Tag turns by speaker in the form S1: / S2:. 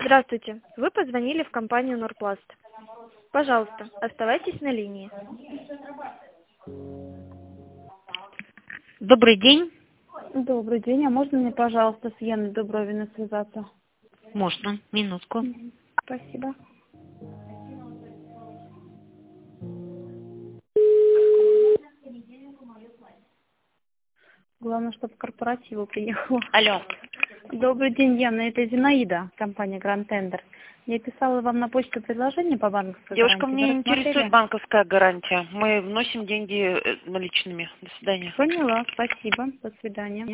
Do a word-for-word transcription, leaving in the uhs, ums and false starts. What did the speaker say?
S1: Здравствуйте. Вы позвонили в компанию Норпласт. Пожалуйста, оставайтесь на линии.
S2: Добрый день.
S3: Добрый день. А можно мне, пожалуйста, с Яной Дубровиной связаться?
S2: Можно. Минутку.
S3: Мгм. Спасибо. Главное, чтобы к корпоративу приехала.
S2: Алло.
S3: Добрый день, Яна. Это Зинаида, компания Grand Tender. Я писала вам на почту предложение по банковской
S2: Девушка,
S3: гарантии. Вы
S2: мне интересует
S3: рассмотрели?
S2: банковская гарантия. Мы вносим деньги э, наличными. До свидания.
S3: Поняла. Спасибо. До свидания.